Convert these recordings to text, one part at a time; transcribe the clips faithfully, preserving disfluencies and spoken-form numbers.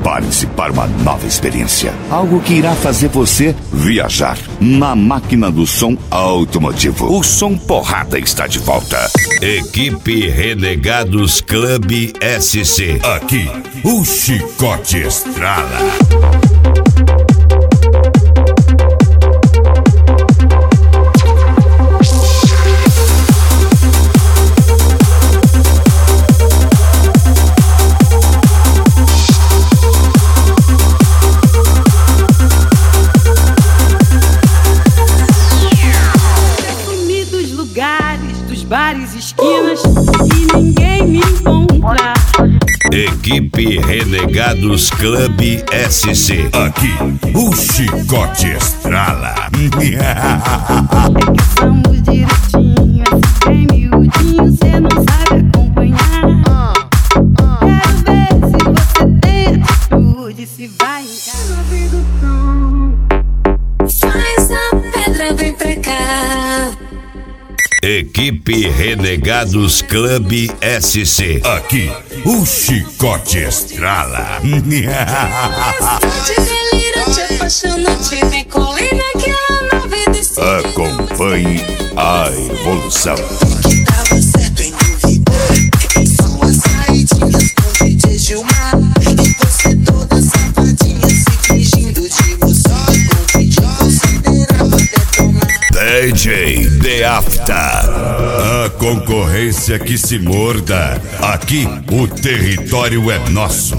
Prepare-se para uma nova experiência. Algo que irá fazer você viajar na máquina do som automotivo. O Som Porrada está de volta. Equipe Renegados Club S C. Aqui, o chicote estrala. Bares, esquinas e ninguém me encontra. Equipe Renegados Club S C. Aqui, o chicote estrala. É que somos direitinho, assim bem miudinho, cê não sabe acompanhar. Quero ver se você tem atitude, se vai encarar. Faz a pedra, vem pra cá. Equipe Renegados Club S C. Aqui, o chicote estrala. Delirante, apaixonante, vem colar naquela nave desse. Acompanhe a evolução. Que tava certo em duvidar. Em suas saidinhas com D J Gilmar. E você toda safadinha se fingindo de moça. Com vídeo considerava detonar. D J The After. A concorrência que se morda. Aqui o território é nosso.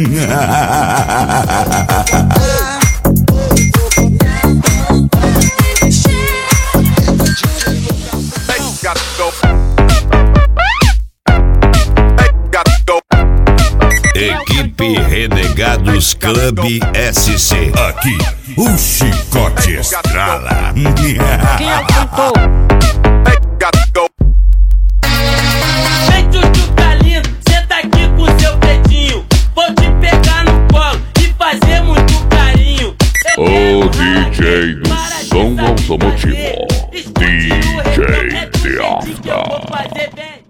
Equipe Renegados Club S C. Aqui, o chicote estrala. Quem apontou? Vem, Chuchu Calino, senta aqui com seu dedinho. Vou te pegar no colo e fazer muito carinho. O D J do som automotivo, D J The After.